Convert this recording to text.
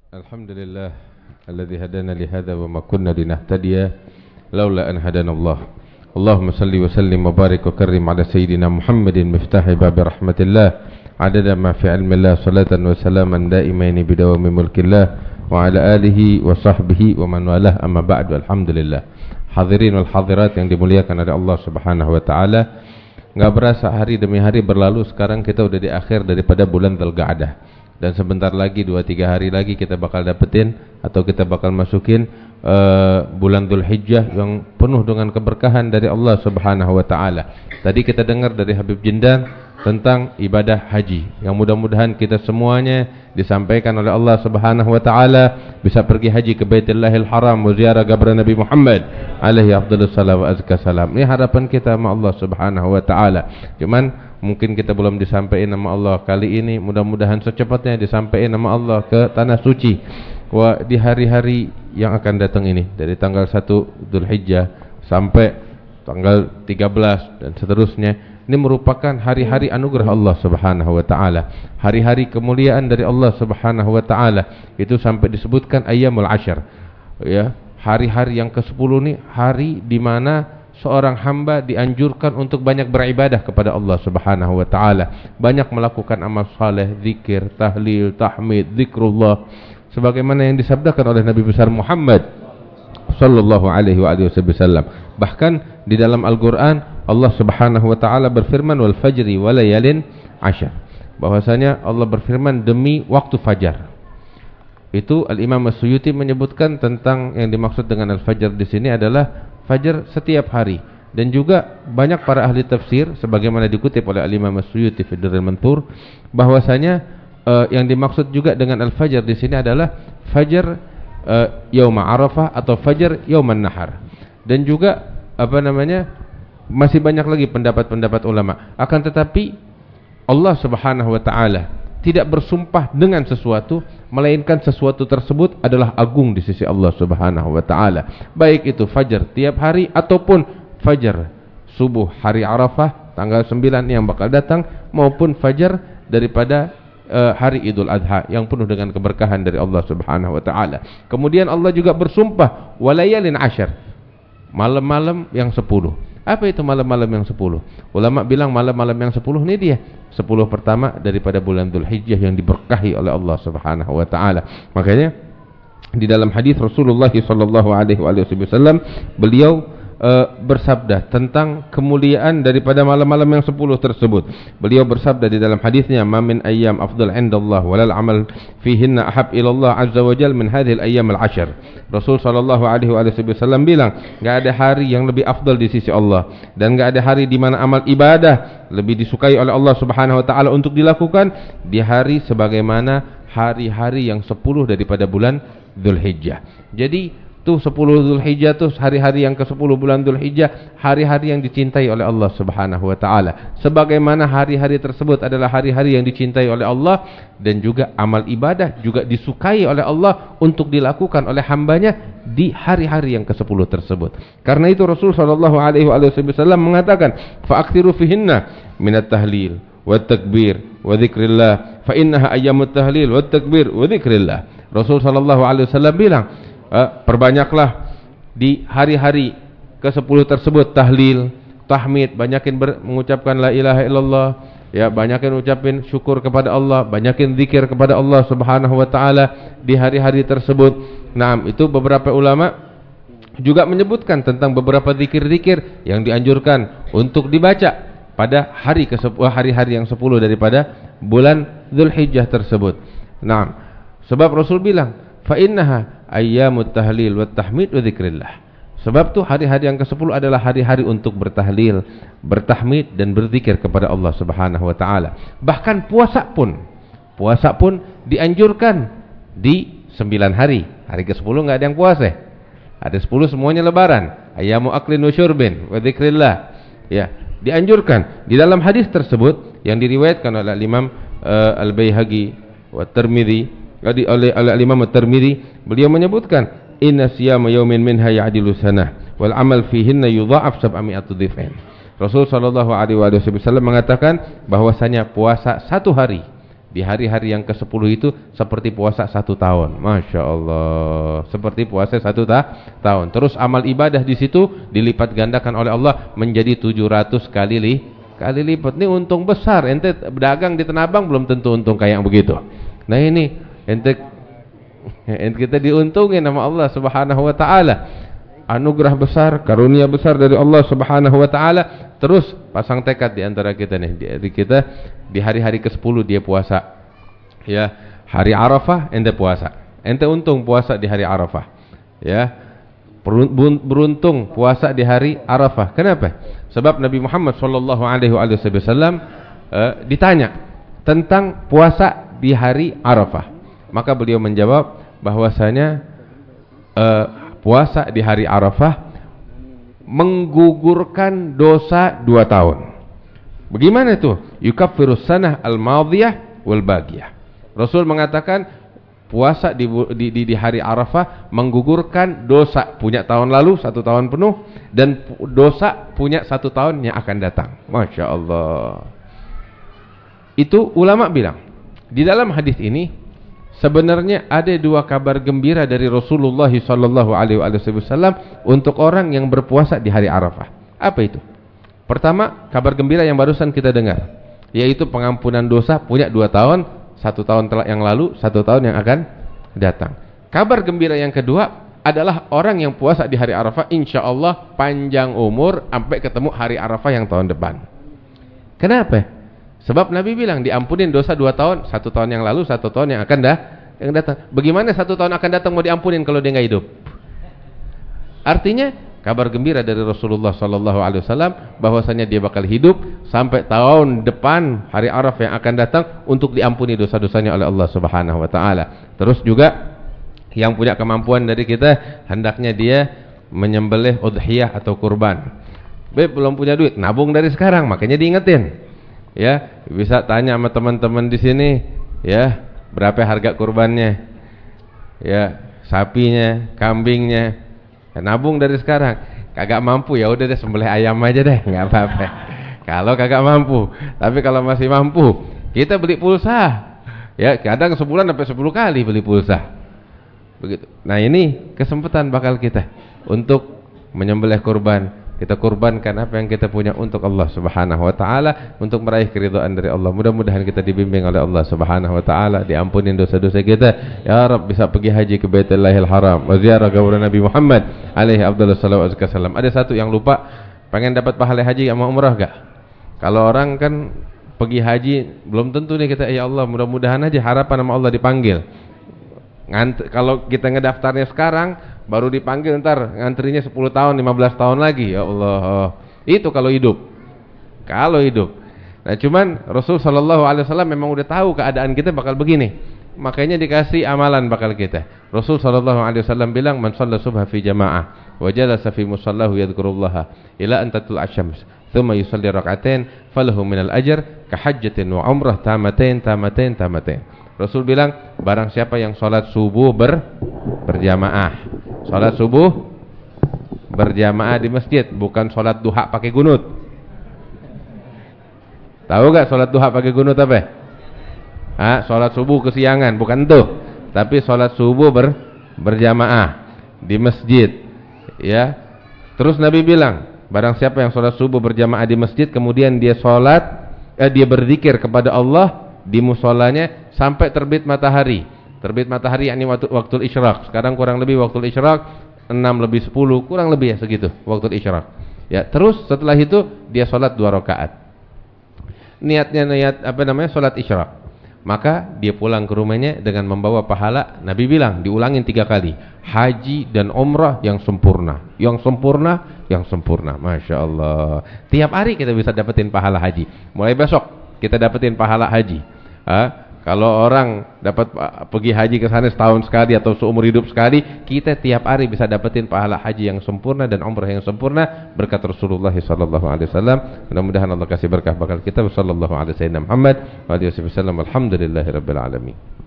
Alhamdulillah alladzi hadana li hadza wa ma kunna linahtadiya laula an hadanallah. Allahumma salli wa sallim wa barik wa karrim ala sayyidina Muhammadin miftahi babi rahmatillah adada ma fi ilmillah salatan wa salaman daimaini bidawami mulkillah wa ala alihi wa sahbihi wa man walah amma ba'du. Alhamdulillah. Hadirin wal hadirat yang dimuliakan oleh Allah Subhanahu wa taala, enggak berasa hari demi hari berlalu, sekarang kita udah di akhir daripada bulan Dzulqa'dah. Dan sebentar lagi 2-3 hari lagi kita bakal dapetin atau kita bakal masukin bulan Dzulhijjah yang penuh dengan keberkahan dari Allah Subhanahu wa taala. Tadi kita dengar dari Habib Jindan tentang ibadah haji yang mudah-mudahan kita semuanya disampaikan oleh Allah Subhanahu wa taala bisa pergi haji ke Baitullahil Haram wa ziarah qabr Nabi Muhammad alaihi afdhalus salam wa azka salam. Ini harapan kita sama Allah Subhanahu wa taala. Cuman mungkin kita belum disampaikan nama Allah kali ini, mudah-mudahan secepatnya disampaikan nama Allah ke tanah suci. Wah, di hari-hari yang akan datang ini dari tanggal 1 Dzulhijjah sampai tanggal 13 dan seterusnya, ini merupakan hari-hari anugerah Allah Subhanahu wa taala, hari-hari kemuliaan dari Allah Subhanahu wa taala. Itu sampai disebutkan ayyamul ashar. Ya, hari-hari yang ke-10 ini hari di mana seorang hamba dianjurkan untuk banyak beribadah kepada Allah Subhanahu wa taala, banyak melakukan amal saleh, zikir, tahlil, tahmid, zikrullah sebagaimana yang disabdakan oleh Nabi besar Muhammad sallallahu alaihi wasallam. Bahkan di dalam Al-Qur'an Allah Subhanahu wa taala berfirman wal fajri wa layalin ashar, bahwasanya Allah berfirman demi waktu fajar. Itu Al-Imam As-Suyuti menyebutkan tentang yang dimaksud dengan al-fajr di sini adalah fajar setiap hari, dan juga banyak para ahli tafsir sebagaimana dikutip oleh Al-Imam As-Suyuti fi Durrul Mansur bahwasanya yang dimaksud juga dengan al-fajr di sini adalah fajar yaum Arafah atau fajar yauman nahar. Dan juga masih banyak lagi pendapat-pendapat ulama. Akan tetapi Allah Subhanahu wa taala tidak bersumpah dengan sesuatu melainkan sesuatu tersebut adalah agung di sisi Allah Subhanahu wa taala. Baik itu fajar tiap hari ataupun fajar subuh hari Arafah tanggal 9 yang bakal datang, maupun fajar daripada hari Idul Adha yang penuh dengan keberkahan dari Allah Subhanahu wa taala. Kemudian Allah juga bersumpah walayalin ashar, malam-malam yang 10. Apa itu malam-malam yang 10? Ulama bilang malam-malam yang 10 ini dia 10 pertama daripada bulan Dzulhijjah yang diberkahi oleh Allah Subhanahu wa taala. Makanya di dalam hadis Rasulullah sallallahu alaihi wasallam beliau bersabda tentang kemuliaan daripada malam-malam yang 10 tersebut. Beliau bersabda di dalam hadisnya, "Ma min ayyam afdal 'indallah walal 'amal fihinna ahab ila Allah azza wa jalla min hadhil ayyam al-'ashr." Rasul sallallahu alaihi wasallam bilang, enggak ada hari yang lebih afdal di sisi Allah dan enggak ada hari di mana amal ibadah lebih disukai oleh Allah Subhanahu wa taala untuk dilakukan di hari sebagaimana hari-hari yang 10 daripada bulan Dzulhijjah. Jadi tuh 10 Dzulhijjah tuh hari-hari yang ke-10 bulan Dzulhijjah, hari-hari yang dicintai oleh Allah Subhanahu wa taala. Sebagaimana hari-hari tersebut adalah hari-hari yang dicintai oleh Allah, dan juga amal ibadah juga disukai oleh Allah untuk dilakukan oleh hambanya di hari-hari yang ke-10 tersebut. Karena itu Rasul sallallahu alaihi wasallam mengatakan, "Fa'aktsiru fihinna minat tahlil wat takbir wa dzikrillah, fa innaha ayyamut tahlil wat takbir wa dzikrillah." Rasul sallallahu alaihi wasallam bilang, perbanyaklah di hari-hari ke-10 tersebut tahlil, tahmid, banyakin mengucapkan la ilaha illallah, ya, banyakin ucapin syukur kepada Allah, banyakin zikir kepada Allah Subhanahu wa taala di hari-hari tersebut. Nah, itu beberapa ulama juga menyebutkan tentang beberapa zikir-zikir yang dianjurkan untuk dibaca pada hari-hari yang 10 daripada bulan Dzulhijjah tersebut. Nah, sebab Rasul bilang, fa innaha ayyamut tahlil wat tahmid wa dzikrillah. Sebab tuh hari-hari yang ke-10 adalah hari-hari untuk bertahlil, bertahmid dan berzikir kepada Allah Subhanahu wa taala. Bahkan puasa pun dianjurkan di 9 hari. Hari ke-10 enggak ada yang puasa. Ada 10 semuanya lebaran. Ayyamu aklin wa syurbin wa dzikrillah. Ya, dianjurkan. Di dalam hadis tersebut yang diriwayatkan oleh Imam Al-Baihaqi wa Tirmidzi, oleh Imam At-Tirmidzi, beliau menyebutkan inna siyama yaumin minha ya'dilu sanah wal amal fihinna yudha'af 700 dhif'in. Rasul sallallahu alaihi wasallam mengatakan bahwasanya puasa satu hari Di hari-hari yang ke-10 itu seperti puasa 1 tahun. Masya Allah, seperti puasa 1 tahun. Terus amal ibadah di situ dilipat gandakan oleh Allah menjadi 700 kali lipat. Ini untung besar. Ente berdagang di Tanah Abang belum tentu untung kayak begitu. Nah ini ente kita diuntungin sama Allah Subhanahu wa taala. Anugerah besar, karunia besar dari Allah Subhanahu wa taala. Terus pasang tekad di antara kita nih. Kita di hari-hari ke-10 dia puasa. Ya, hari Arafah ente puasa. Ente untung puasa di hari Arafah. Ya. Beruntung puasa di hari Arafah. Kenapa? Sebab Nabi Muhammad sallallahu alaihi wasallam ditanya tentang puasa di hari Arafah. Maka beliau menjawab bahwasanya puasa di hari Arafah menggugurkan dosa 2 tahun. Bagaimana itu? Yukaffirus sanah al-madiyah wal bagiyah. Rasul mengatakan puasa di hari Arafah menggugurkan dosa punya tahun lalu 1 tahun penuh dan dosa punya 1 tahun yang akan datang. Masya Allah. Itu ulama bilang di dalam hadis ini sebenarnya ada 2 kabar gembira dari Rasulullah sallallahu alaihi wasallam untuk orang yang berpuasa di hari Arafah. Apa itu? Pertama, kabar gembira yang barusan kita dengar, yaitu pengampunan dosa punya 2 tahun, 1 tahun yang lalu, 1 tahun yang akan datang. Kabar gembira yang kedua adalah orang yang puasa di hari Arafah insyaallah panjang umur sampai ketemu hari Arafah yang tahun depan. Kenapa? Sebab Nabi bilang diampunin dosa 2 tahun, 1 tahun yang lalu, 1 tahun yang akan datang. Bagaimana 1 tahun akan datang mau diampunin kalau dia nggak hidup? Artinya kabar gembira dari Rasulullah sallallahu alaihi wasallam bahwasanya dia bakal hidup sampai tahun depan hari Arafah yang akan datang untuk diampuni dosa-dosanya oleh Allah Subhanahu wa taala. Terus juga yang punya kemampuan dari kita hendaknya dia menyembelih udhiyah atau kurban. Belum punya duit, nabung dari sekarang, makanya diingetin. Ya, bisa tanya sama teman-teman di sini, ya, berapa harga kurbannya, ya, sapinya, kambingnya, ya, nabung dari sekarang. Kagak mampu ya udah deh sembelih ayam aja deh, nggak apa-apa. Kalau kagak mampu, tapi kalau masih mampu, kita beli pulsa, ya, kadang sebulan sampai 10 kali beli pulsa, begitu. Nah ini kesempatan bakal kita untuk menyembelih kurban. Kita kurbankan apa yang kita punya untuk Allah Subhanahu wa taala untuk meraih keridhaan dari Allah. Mudah-mudahan kita dibimbing oleh Allah Subhanahu wa taala, diampunin dosa-dosa kita. Ya Rabb, bisa pergi haji ke Baitullahil Haram, wa ziarah kubur Nabi Muhammad alaihi afdhalus salawat wassalam. Ada satu yang lupa, pengen dapat pahala haji sama umrah enggak? Kalau orang kan pergi haji belum tentu nih kita, ya Allah, mudah-mudahan aja harapan sama Allah dipanggil. Kalau kita ngedaftarnya sekarang baru dipanggil ntar ngantrinya 10 tahun 15 tahun lagi, ya Allah. Itu kalau hidup. Nah cuman Rasul sallallahu alaihi wasallam memang udah tahu keadaan kita bakal begini, makanya dikasih amalan bakal kita. Rasul sallallahu alaihi wasallam bilang, man shalla subha fi jamaah wa jalasa fi musallahu yadhkurullaha ila an tatul asyams thumma yusalli rak'atain falahu minal ajr ka hajjatin wa umrah tamatain. Rasul bilang, barang siapa yang sholat subuh berjamaah, sholat subuh berjamaah di masjid, bukan sholat duha pakai gunut. Tahu gak sholat duha pakai gunut apa? Sholat subuh kesiangan, bukan itu. Tapi sholat subuh berjamaah di masjid, ya. Terus Nabi bilang, barang siapa yang sholat subuh berjamaah di masjid, kemudian dia dia berzikir kepada Allah di musolanya sampai terbit matahari. Terbit matahari yakni waktu isyraq. Sekarang kurang lebih waktu isyraq 6:10, kurang lebih ya segitu waktu isyraq. Ya, terus setelah itu dia salat 2 rakaat. Niatnya salat isyraq. Maka dia pulang ke rumahnya dengan membawa pahala. Nabi bilang diulangin 3 kali. Haji dan umrah yang sempurna. Yang sempurna. Masya Allah. Tiap hari kita bisa dapetin pahala haji. Mulai besok kita dapetin pahala haji. Kalau orang dapat pergi haji ke sana setahun sekali atau seumur hidup sekali, kita tiap hari bisa dapetin pahala haji yang sempurna dan umrah yang sempurna berkat Rasulullah sallallahu alaihi wasallam. Mudah-mudahan Allah kasih berkah bakal kita. Sallallahu alaihi wasallam Muhammad wa alihi wasallam. Alhamdulillahirabbil alamin.